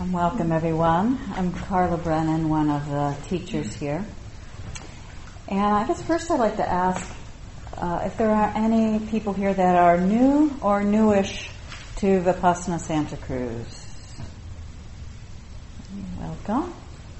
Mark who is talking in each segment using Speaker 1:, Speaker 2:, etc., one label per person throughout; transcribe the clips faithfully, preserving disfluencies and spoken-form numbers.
Speaker 1: Um, welcome everyone. I'm Carla Brennan, one of the teachers here. And I guess first I'd like to ask uh, if there are any people here that are new or newish to Vipassana Santa Cruz. Welcome.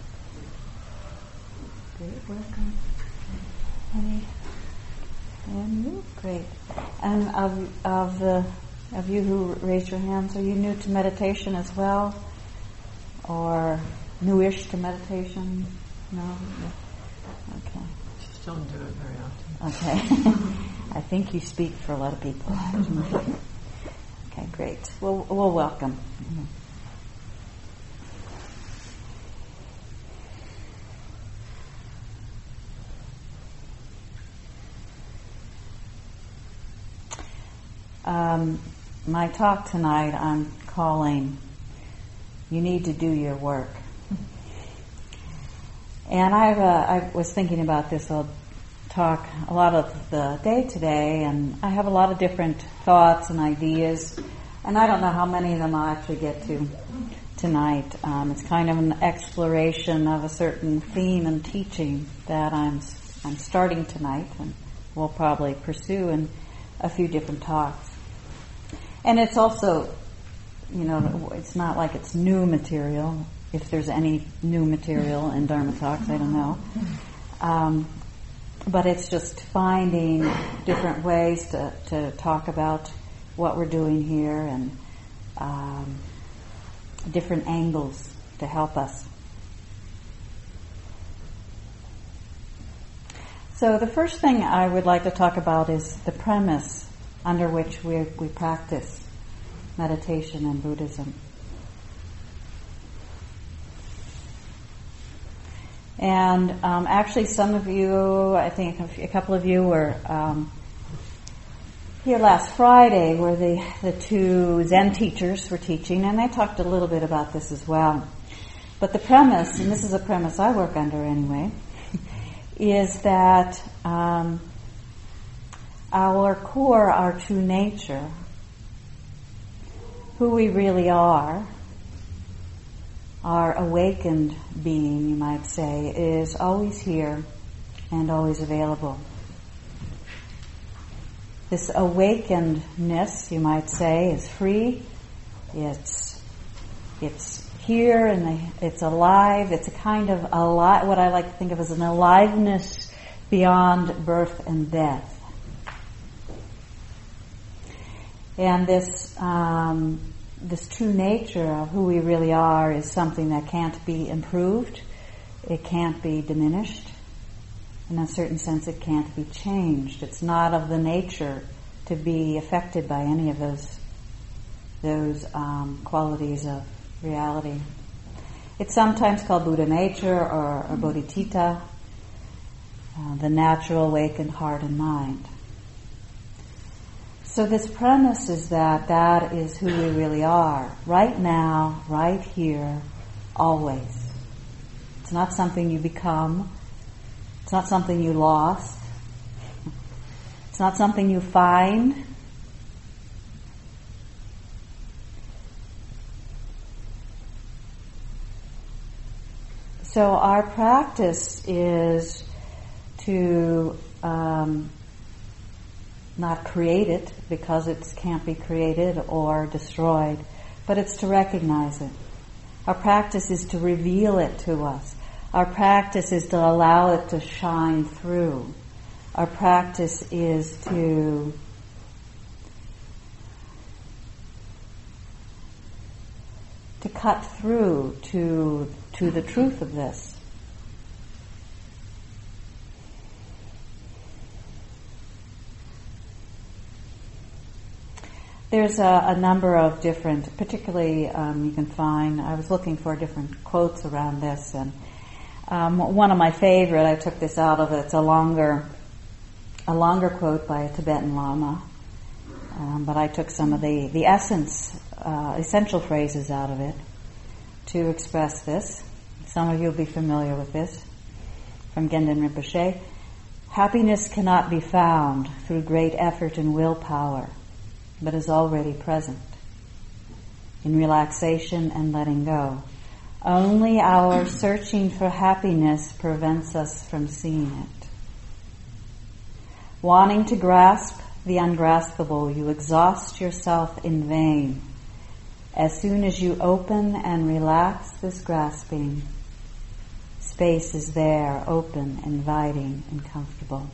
Speaker 1: Great, welcome. Any, and you? Great. And of, of the of you who raised your hands, are you new to meditation as well? Or newish to meditation? No? Okay.
Speaker 2: Just don't do it very often.
Speaker 1: Okay. I think you speak for a lot of people. Okay, great. Well, well welcome. Um, my talk tonight I'm calling You Need to Do Your Work. And I've, uh, I was thinking about this. I'll talk a lot of the day today, and I have a lot of different thoughts and ideas, and I don't know how many of them I'll actually get to tonight. Um, it's kind of an exploration of a certain theme and teaching that I'm I'm starting tonight, and we'll probably pursue in a few different talks. And it's also, you know, it's not like it's new material. If there's any new material in Dharma talks, I don't know. Um, but it's just finding different ways to, to talk about what we're doing here and um, different angles to help us. So the first thing I would like to talk about is the premise under which we we practice meditation in Buddhism. And um, actually some of you, I think a, few, a couple of you were um, here last Friday where the, the two Zen teachers were teaching, and they talked a little bit about this as well. But the premise, and this is a premise I work under anyway, is that um, our core, our true nature, who we really are, our awakened being, you might say, is always here and always available. This awakenedness, you might say, is free. It's it's here and the, it's alive. It's a kind of alive, what I like to think of as an aliveness beyond birth and death. And this um, this true nature of who we really are is something that can't be improved. It can't be diminished. In a certain sense, it can't be changed. It's not of the nature to be affected by any of those those um, qualities of reality. It's sometimes called Buddha nature or, or Bodhicitta, uh, the natural awakened heart and mind. So this premise is that that is who we really are, right now, right here, always. It's not something you become. It's not something you lost. It's not something you find. So our practice is to um, not create it because it can't be created or destroyed, but it's to recognize it. Our practice is to reveal it to us. Our practice is to allow it to shine through. Our practice is to to cut through to to the truth of this. There's a, a number of different, particularly um, you can find, I was looking for different quotes around this, and um, one of my favorite, I took this out of it, it's a longer, a longer quote by a Tibetan Lama, um, but I took some of the, the essence, uh, essential phrases out of it to express this. Some of you will be familiar with this, from Gendon Rinpoche. Happiness cannot be found through great effort and willpower, but is already present in relaxation and letting go. Only our searching for happiness prevents us from seeing it. Wanting to grasp the ungraspable, you exhaust yourself in vain. As soon as you open and relax this grasping, space is there, open, inviting, and comfortable.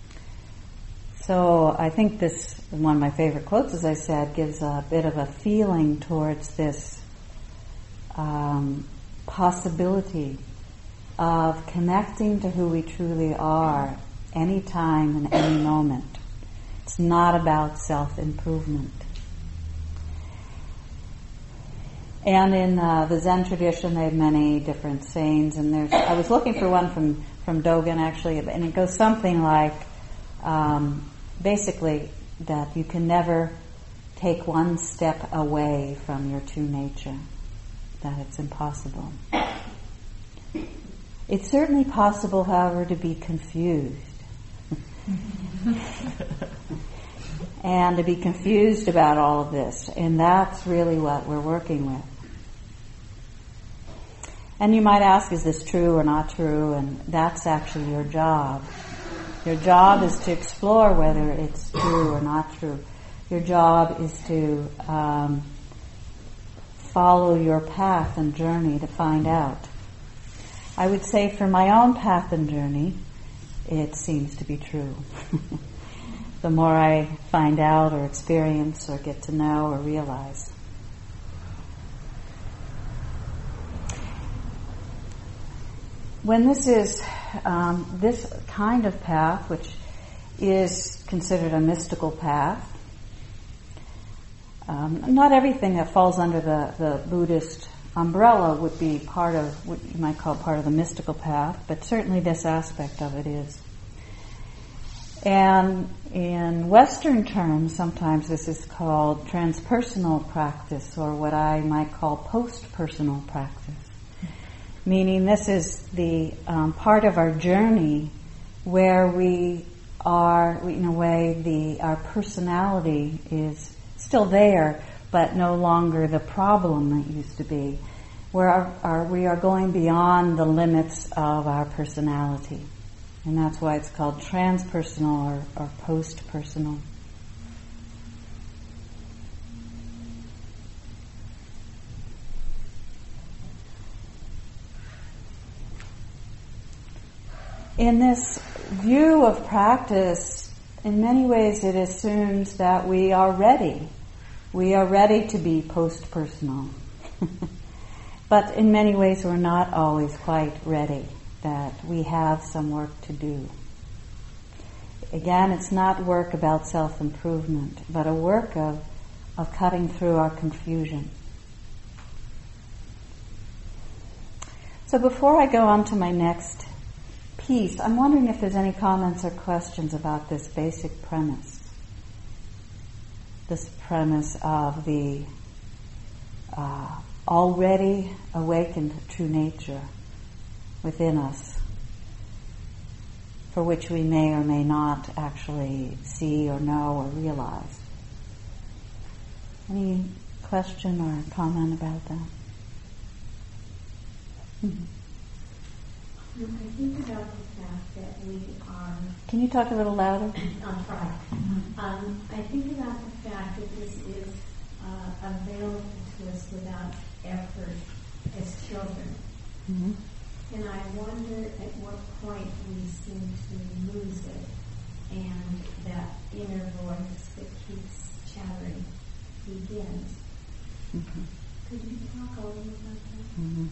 Speaker 1: So I think this, one of my favorite quotes, as I said, gives a bit of a feeling towards this um, possibility of connecting to who we truly are anytime and any moment. It's not about self-improvement. And in uh, the Zen tradition, they have many different sayings. And there's, I was looking for one from, from Dogen, actually, and it goes something like, um, basically, that you can never take one step away from your true nature, that it's impossible. It's certainly possible, however, to be confused. And to be confused about all of this. And that's really what we're working with. And you might ask, is this true or not true? And that's actually your job. Your job is to explore whether it's true or not true. Your job is to um, follow your path and journey to find out. I would say for my own path and journey, it seems to be true. The more I find out or experience or get to know or realize. When this is um, this kind of path, which is considered a mystical path, um, not everything that falls under the, the Buddhist umbrella would be part of what you might call part of the mystical path, but certainly this aspect of it is. And in Western terms, sometimes this is called transpersonal practice, or what I might call post-personal practice. Meaning this is the um, part of our journey where we are, in a way, the our personality is still there, but no longer the problem that used to be. Where our, our, we are going beyond the limits of our personality. And that's why it's called transpersonal or, or post-personal. In this view of practice, in many ways it assumes that we are ready. We are ready to be post-personal. But in many ways we're not always quite ready, that we have some work to do. Again, it's not work about self-improvement, but a work of, of cutting through our confusion. So before I go on to my next piece, I'm wondering if there's any comments or questions about this basic premise. This premise of the uh, already awakened true nature within us, for which we may or may not actually see or know or realize. Any question or comment about that? Mm-hmm.
Speaker 3: I think about the fact that we are...
Speaker 1: Can you talk a little louder?
Speaker 3: I'll try. Um, I think about the fact that this is uh, available to us without effort as children.
Speaker 1: Mm-hmm.
Speaker 3: And I wonder at what point we seem to lose it, and that inner voice that keeps chattering begins.
Speaker 1: Mm-hmm.
Speaker 3: Could you talk a little about that?
Speaker 1: Mm-hmm.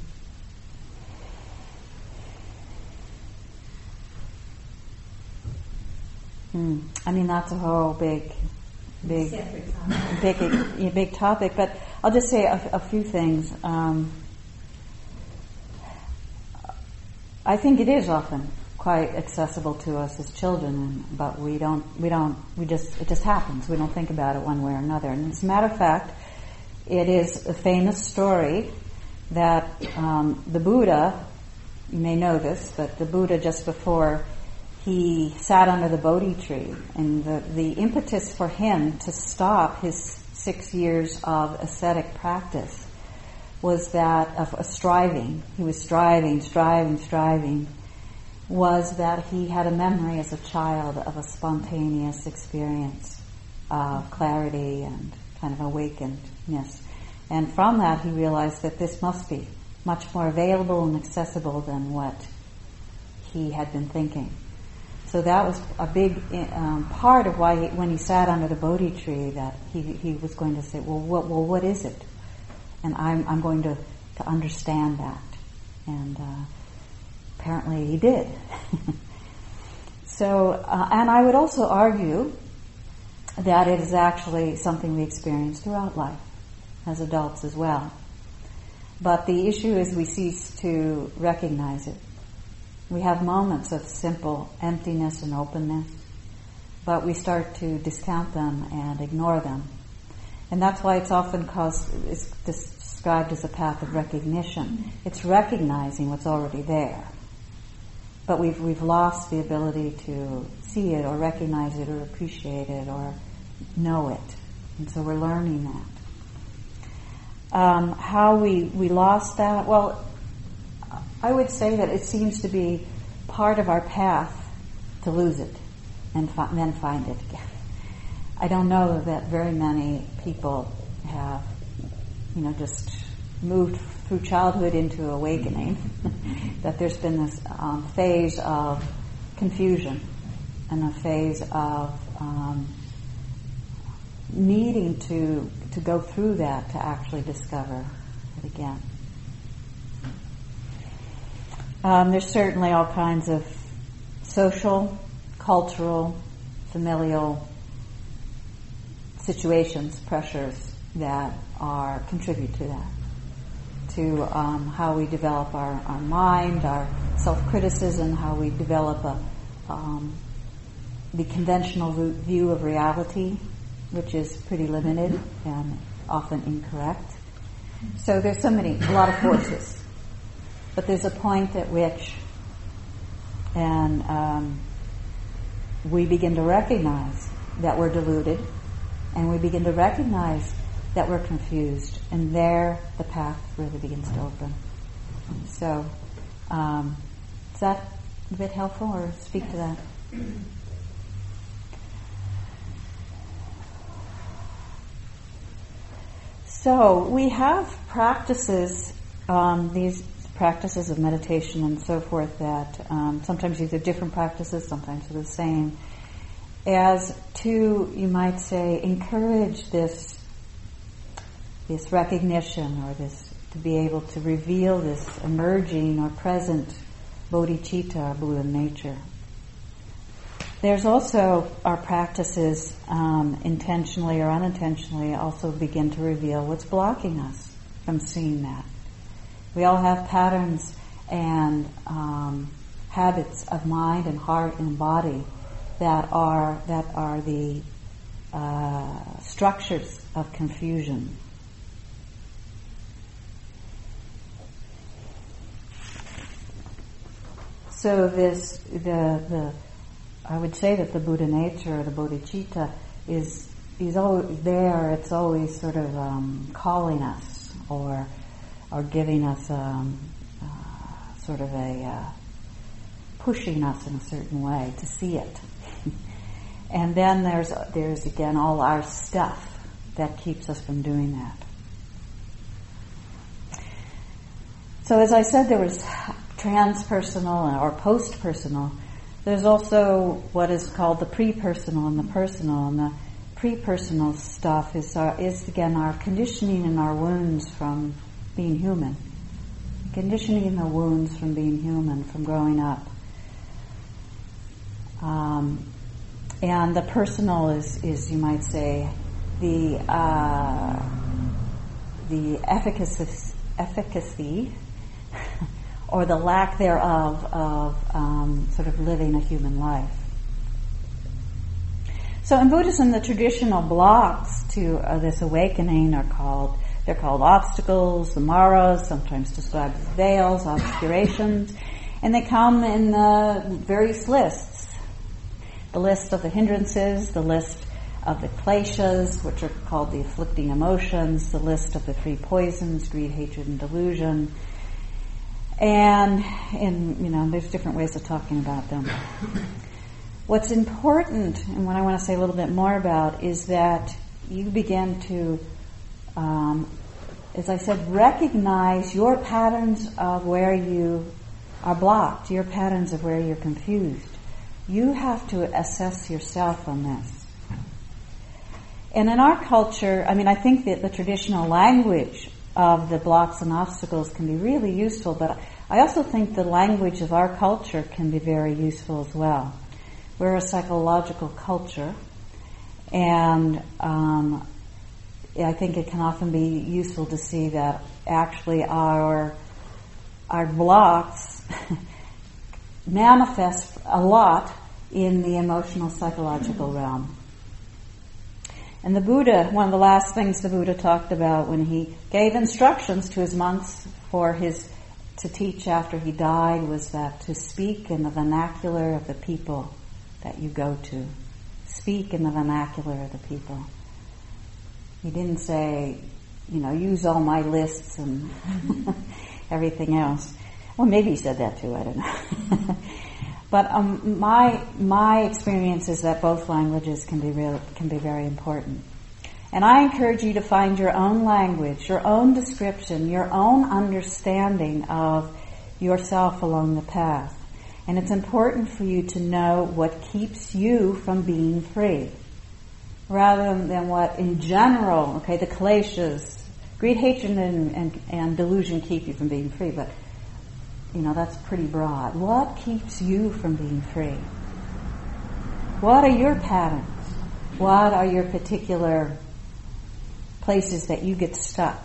Speaker 1: Mm. I mean, that's a whole big, big, big, big topic. But I'll just say a, a few things. Um, I think it is often quite accessible to us as children, and, but we don't, we don't, we just, it just happens. We don't think about it one way or another. And as a matter of fact, it is a famous story that um, the Buddha, you may know this, but the Buddha just before he sat under the Bodhi tree, and the, the impetus for him to stop his six years of ascetic practice was that of a striving. He was striving, striving, striving. Was that he had a memory as a child of a spontaneous experience of clarity and kind of awakenedness. And from that he realized that this must be much more available and accessible than what he had been thinking. So that was a big um, part of why, he, when he sat under the Bodhi tree, that he he was going to say, well, what, well, what is it? And I'm I'm going to, to understand that. And uh, apparently he did. So, uh, and I would also argue that it is actually something we experience throughout life, as adults as well. But the issue is we cease to recognize it. We have moments of simple emptiness and openness, but we start to discount them and ignore them. And that's why it's often caused, it's described as a path of recognition. It's recognizing what's already there. But we've we've lost the ability to see it or recognize it or appreciate it or know it. And so we're learning that. Um, how we, we lost that? Well, I would say that it seems to be part of our path to lose it and fi- then find it again. I don't know that very many people have, you know, just moved through childhood into awakening, that there's been this um, phase of confusion and a phase of um, needing to to go through that to actually discover it again. Um, there's certainly all kinds of social, cultural, familial situations, pressures that are contribute to that, to um, how we develop our, our mind, our self-criticism, how we develop a um, the conventional view of reality, which is pretty limited and often incorrect. So there's so many, a lot of forces. But there's a point at which and um, we begin to recognize that we're deluded, and we begin to recognize that we're confused, and there the path really begins to open. So, um, is that a bit helpful, or speak to that? So we have practices, um, these practices of meditation and so forth, that um, sometimes these are different practices, sometimes they're the same, as to, you might say, encourage this this recognition, or this, to be able to reveal this emerging or present bodhicitta, or Buddha nature. There's also our practices, um, intentionally or unintentionally, also begin to reveal what's blocking us from seeing that. We all have patterns and um, habits of mind and heart and body that are that are the uh, structures of confusion. So this the the I would say that the Buddha nature, or the bodhicitta, is is always there. It's always sort of um, calling us, or or giving us um, uh, sort of a uh, pushing us in a certain way to see it. And then there's there's again all our stuff that keeps us from doing that. So as I said, there was transpersonal or post-personal. There's also what is called the pre-personal and the personal. And the pre-personal stuff is our, is again our conditioning and our wounds from being human. Conditioning and the wounds from being human, from growing up. Um, and the personal is, is you might say, the uh, the efficacy, efficacy or the lack thereof of um, sort of living a human life. So in Buddhism, the traditional blocks to uh, this awakening are called, they're called obstacles, the maras, sometimes described as veils, obscurations, and they come in uh, various lists. The list of the hindrances, the list of the kleshas, which are called the afflicting emotions, the list of the three poisons, greed, hatred, and delusion. And, and you know, there's different ways of talking about them. What's important, and what I want to say a little bit more about, is that you begin to, um, as I said, recognize your patterns of where you are blocked, your patterns of where you're confused. You have to assess yourself on this. And in our culture, I mean, I think that the traditional language of the blocks and obstacles can be really useful, but I also think the language of our culture can be very useful as well. We're a psychological culture, and um, I think it can often be useful to see that actually our our blocks manifest a lot in the emotional psychological realm. And the Buddha, one of the last things the Buddha talked about when he gave instructions to his monks for his to teach after he died, was that to speak in the vernacular of the people that you go to. Speak in the vernacular of the people. He didn't say, you know, use all my lists and everything else. Well, maybe he said that too, I don't know. But um, my my experience is that both languages can be real, can be very important. And I encourage you to find your own language, your own description, your own understanding of yourself along the path. And it's important for you to know what keeps you from being free, rather than what in general, okay, the kleshas, greed, hatred, and, and, and delusion keep you from being free, but you know, that's pretty broad. What keeps you from being free? What are your patterns? What are your particular places that you get stuck?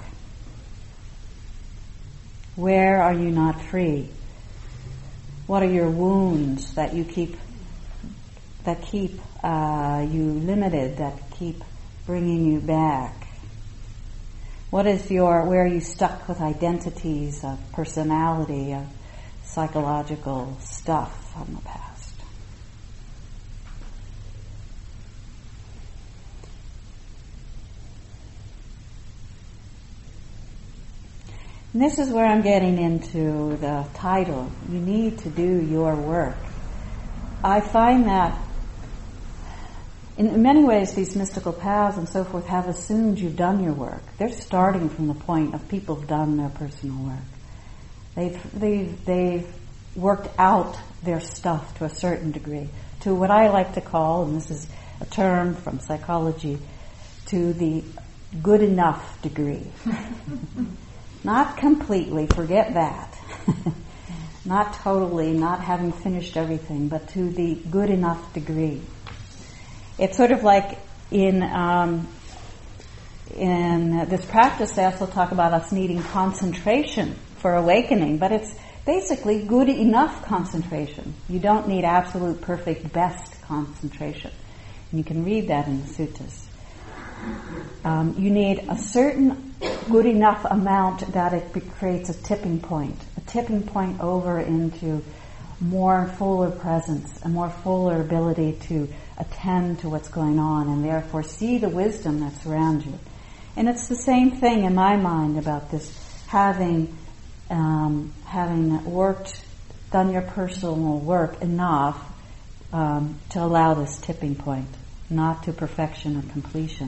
Speaker 1: Where are you not free? What are your wounds that you keep, that keep uh, you limited, that keep bringing you back? What is your, where are you stuck with identities of personality, of psychological stuff from the past? And this is where I'm getting into the title. You need to do your work. I find that in many ways, these mystical paths and so forth have assumed you've done your work. They're starting from the point of people have done their personal work. They've, they've, they've worked out their stuff to a certain degree, to what I like to call, and this is a term from psychology, to the good enough degree. Not completely, forget that. Not totally, not having finished everything, but to the good enough degree. It's sort of like in um, in this practice, they also talk about us needing concentration for awakening, but it's basically good enough concentration. You don't need absolute, perfect, best concentration. And you can read that in the suttas. Um, you need a certain good enough amount that it creates a tipping point, a tipping point over into more fuller presence, a more fuller ability to attend to what's going on and therefore see the wisdom that's around you. And it's the same thing in my mind about this having um, having worked, done your personal work enough um, to allow this tipping point, not to perfection or completion.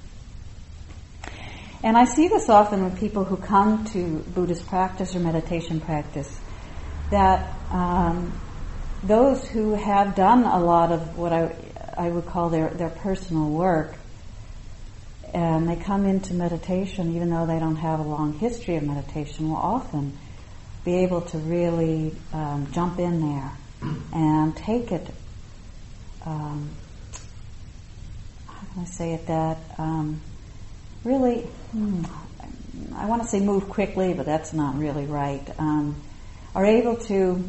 Speaker 1: And I see this often with people who come to Buddhist practice or meditation practice, that um, those who have done a lot of what I, I would call their, their personal work, and they come into meditation, even though they don't have a long history of meditation, will often be able to really um, jump in there and take it, um, how can I say it, that um, really, hmm, I want to say move quickly, but that's not really right, um, are able to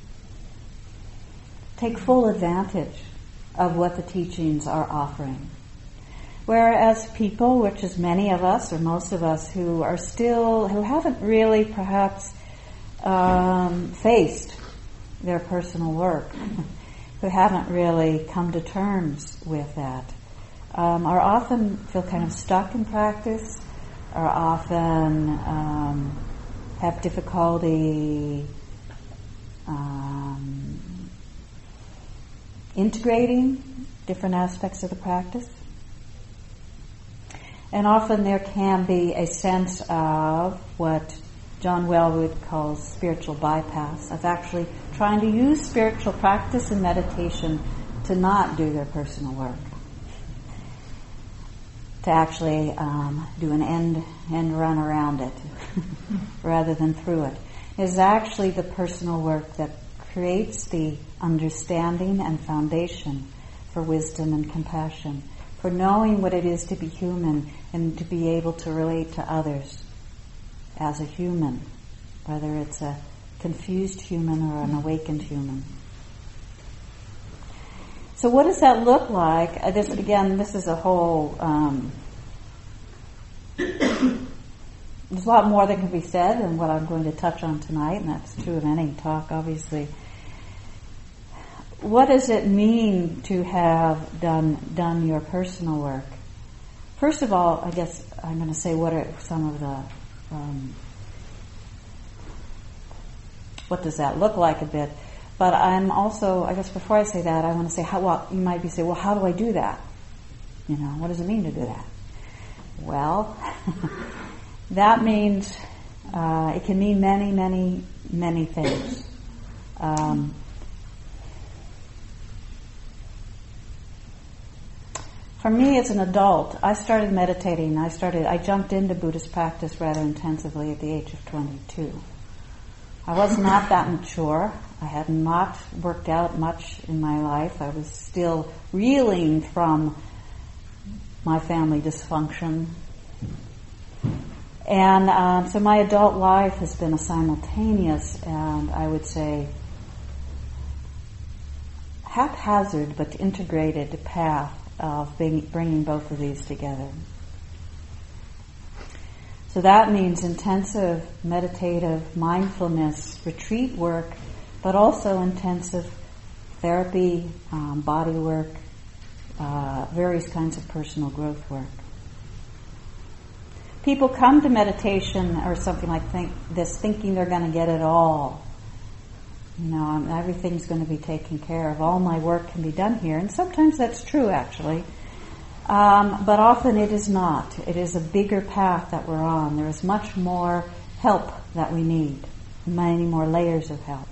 Speaker 1: take full advantage of what the teachings are offering. Whereas people, which is many of us, or most of us, who are still, who haven't really perhaps um, faced their personal work, who haven't really come to terms with that, um, are often feel kind of stuck in practice, are often um, have difficulty um, integrating different aspects of the practice. And often there can be a sense of what John Wellwood calls spiritual bypass, of actually trying to use spiritual practice and meditation to not do their personal work, to actually um, do an end, end run around it rather than through it. It is actually the personal work that creates the understanding and foundation for wisdom and compassion, for knowing what it is to be human and to be able to relate to others as a human, whether it's a confused human or an awakened human. So what does that look like? Uh, this, again, this is a whole... Um, there's a lot more that can be said than what I'm going to touch on tonight, and that's true of any talk, obviously. What does it mean to have done done your personal work? First of all, I guess I'm going to say what are some of the um, what does that look like a bit. But I'm also, I guess before I say that, I want to say how. Well, you might be saying, well, how do I do that? You know, what does it mean to do that? Well, that means uh, it can mean many, many, many things. Um, For me, as an adult, I started meditating. I started. I jumped into Buddhist practice rather intensively at the age of twenty-two. I was not that mature. I had not worked out much in my life. I was still reeling from my family dysfunction. And um, so my adult life has been a simultaneous, and I would say haphazard but integrated path of being, bringing both of these together. So that means intensive meditative mindfulness retreat work, but also intensive therapy, um, body work, uh, various kinds of personal growth work. People come to meditation or something like think, this thinking they're going to get it all. You know, I'm, everything's going to be taken care of. All my work can be done here. And sometimes that's true, actually. Um, but often it is not. It is a bigger path that we're on. There is much more help that we need. Many more layers of help.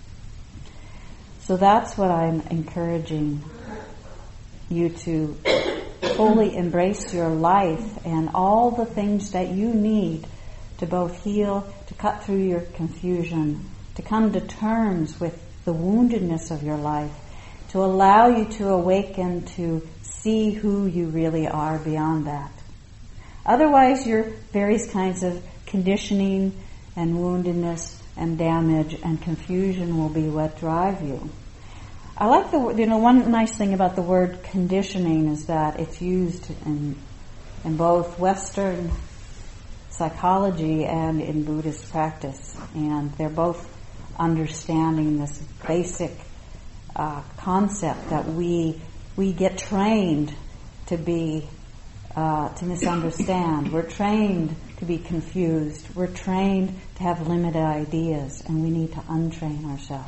Speaker 1: So that's what I'm encouraging you to fully embrace your life and all the things that you need to both heal, to cut through your confusion, to come to terms with the woundedness of your life, to allow you to awaken to see who you really are beyond that. Otherwise, your various kinds of conditioning and woundedness and damage and confusion will be what drive you. I like the word, you know, one nice thing about the word conditioning is that it's used in in both Western psychology and in Buddhist practice, and they're both understanding this basic uh, concept that we we get trained to be uh, to misunderstand. We're trained to be confused. We're trained to have limited ideas, and we need to untrain ourselves.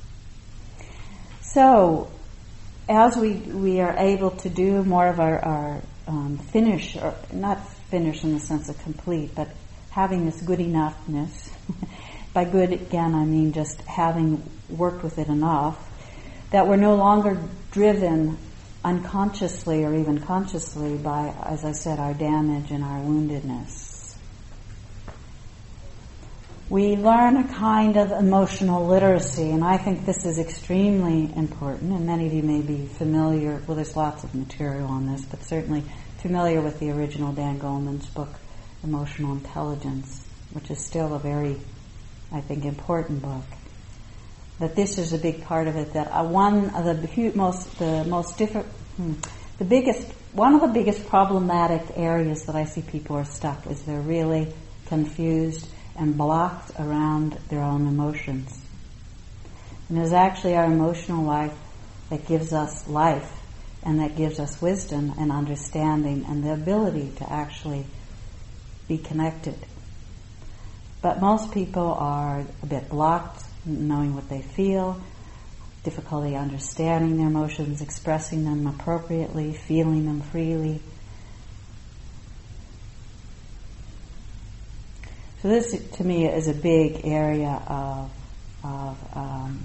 Speaker 1: So, as we we are able to do more of our, our um, finish, or not finish in the sense of complete, but having this good enoughness. By good, again, I mean just having worked with it enough that we're no longer driven unconsciously or even consciously by, as I said, our damage and our woundedness. We learn a kind of emotional literacy, and I think this is extremely important, and many of you may be familiar, well, there's lots of material on this, but certainly familiar with the original Dan Goleman's book, Emotional Intelligence, which is still a very, I think, important book. That this is a big part of it. That uh, one of the most, the most different, hmm, the biggest, one of the biggest problematic areas that I see people are stuck is they're really confused and blocked around their own emotions. And it is actually our emotional life that gives us life and that gives us wisdom and understanding and the ability to actually be connected. But most people are a bit blocked knowing what they feel, difficulty understanding their emotions, expressing them appropriately, feeling them freely. So this, to me, is a big area of, of um,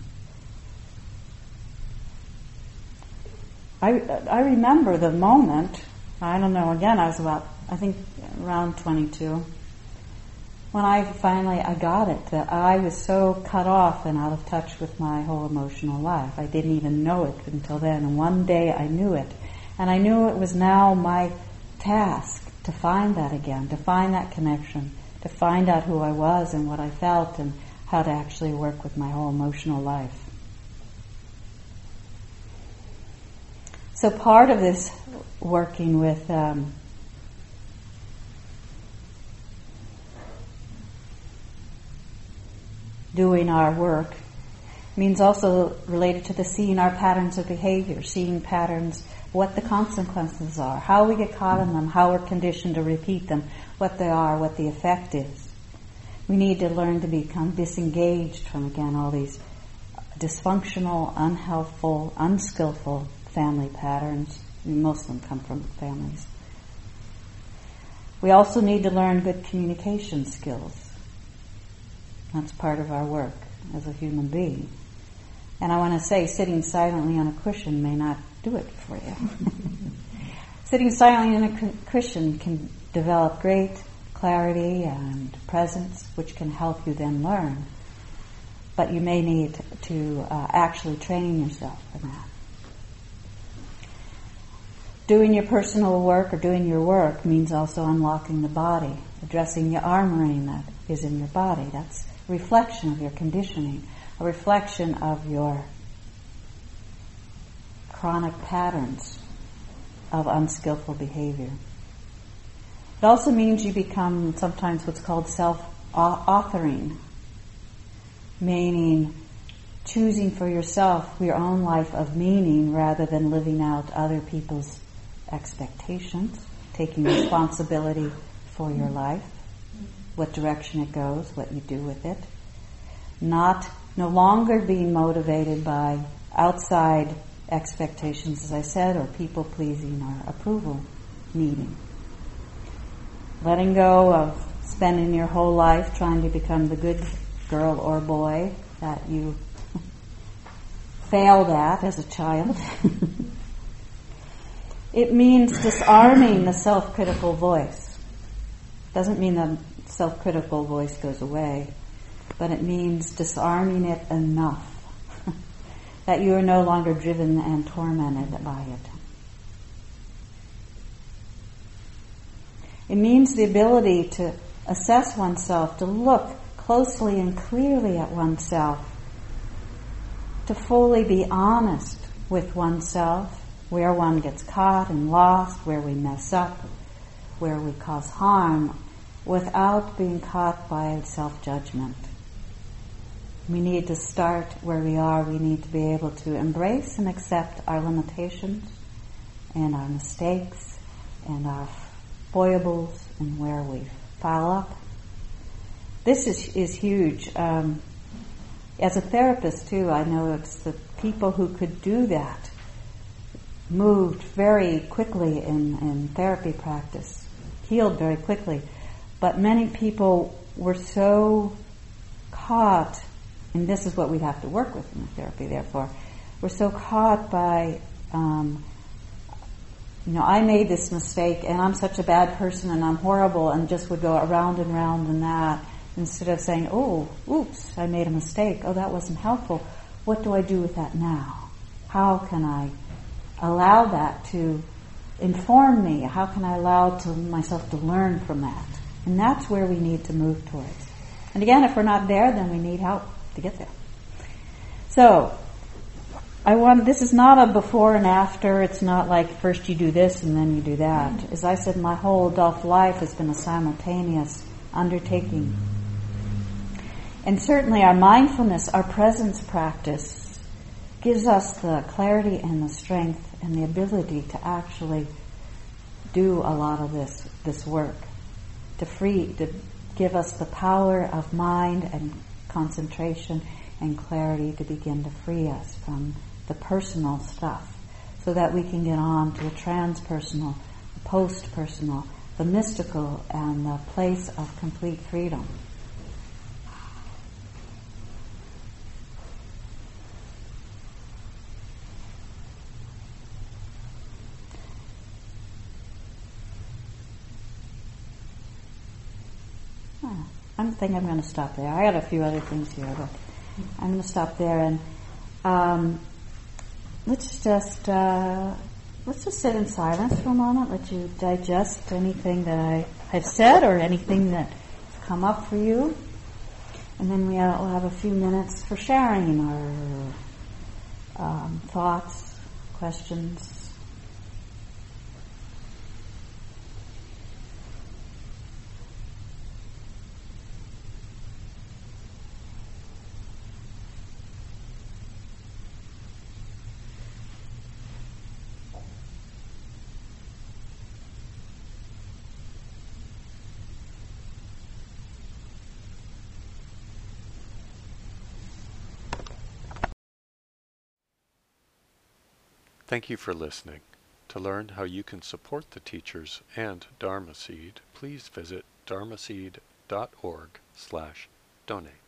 Speaker 1: I, I remember the moment, I don't know, again, I was about, I think, around twenty-two, when I finally, I got it, that I was so cut off and out of touch with my whole emotional life. I didn't even know it until then, and one day I knew it. And I knew it was now my task to find that again, to find that connection, to find out who I was and what I felt and how to actually work with my whole emotional life. So part of this working with um, doing our work means also related to the seeing our patterns of behavior, seeing patterns, what the consequences are, how we get caught in them, how we're conditioned to repeat them, what they are, what the effect is. We need to learn to become disengaged from, again, all these dysfunctional, unhelpful, unskillful family patterns. Most of them come from families. We also need to learn good communication skills. That's part of our work as a human being. And I want to say, sitting silently on a cushion may not do it for you. Sitting silently on a cu- cushion can develop great clarity and presence, which can help you then learn. But you may need to uh, actually train yourself in that. Doing your personal work or doing your work means also unlocking the body, addressing the armoring that is in your body. That's a reflection of your conditioning, a reflection of your chronic patterns of unskillful behavior. It also means you become sometimes what's called self-authoring, meaning choosing for yourself your own life of meaning rather than living out other people's expectations, taking responsibility for your life, what direction it goes, what you do with it. Not, no longer being motivated by outside expectations, as I said, or people pleasing or approval needing. Letting go of spending your whole life trying to become the good girl or boy that you failed at as a child. It means disarming the self-critical voice. Doesn't mean the self-critical voice goes away, but it means disarming it enough that you are no longer driven and tormented by it. It means the ability to assess oneself, to look closely and clearly at oneself, to fully be honest with oneself, where one gets caught and lost, where we mess up, where we cause harm, without being caught by self-judgment. We need to start where we are. We need to be able to embrace and accept our limitations and our mistakes and our foibles and where we foul up. This is, is huge. Um, as a therapist, too, I know it's the people who could do that moved very quickly in, in therapy practice, healed very quickly. But many people were so caught, and this is what we have to work with in the therapy, therefore, we're so caught by, um, you know, I made this mistake and I'm such a bad person and I'm horrible, and just would go around and round in that instead of saying, oh, oops, I made a mistake. Oh, that wasn't helpful. What do I do with that now? How can I allow that to inform me? How can I allow to myself to learn from that? And that's where we need to move towards. And again, if we're not there, then we need help to get there. So, I want, this is not a before and after. It's not like first you do this and then you do that. As I said, my whole adult life has been a simultaneous undertaking. And certainly our mindfulness, our presence practice, gives us the clarity and the strength and the ability to actually do a lot of this this work, to free, to give us the power of mind and concentration and clarity to begin to free us from the personal stuff, so that we can get on to the transpersonal, the post-personal, the mystical, and the place of complete freedom. I think I'm going to stop there. I got a few other things here, but I'm going to stop there, and um, let's just uh, let's just sit in silence for a moment. Let you digest anything that I have said or anything that's come up for you, and then we'll have a few minutes for sharing our um, thoughts, questions.
Speaker 4: Thank you for listening. To learn how you can support the teachers and Dharma Seed, please visit dharmaseed dot org slash donate.